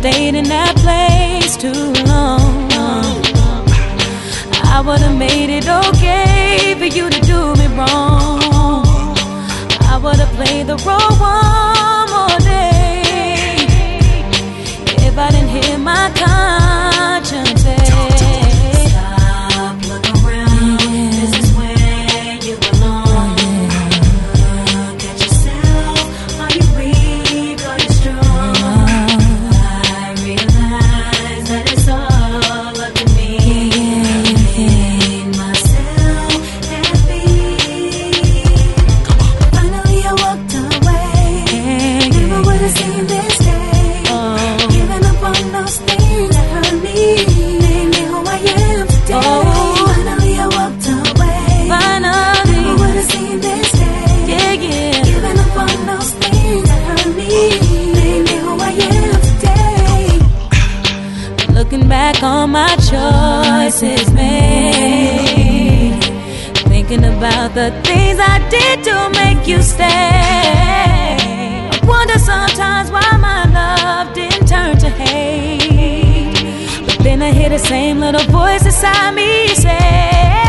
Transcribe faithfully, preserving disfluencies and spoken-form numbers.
stayed in that place too long. I would've made it okay for you to do me wrong. I would've played the role one more day if I didn't hear my conscience say, stop, look around, this is where you belong. Look at yourself, are you weak, are you strong? I realize that it's all up to me. I made myself happy. Finally I walked away, never would've seen this day. Giving up on those things that hurt me, made me who I am today. Finally I walked away, finally never would've seen this day. Yeah, yeah. Giving up on those things that hurt me, made me who I am today. Looking back on my choices made, thinking about the things I did to make you stay. I wonder sometimes why my love didn't turn to hate. But then I hear the same little voice inside me say,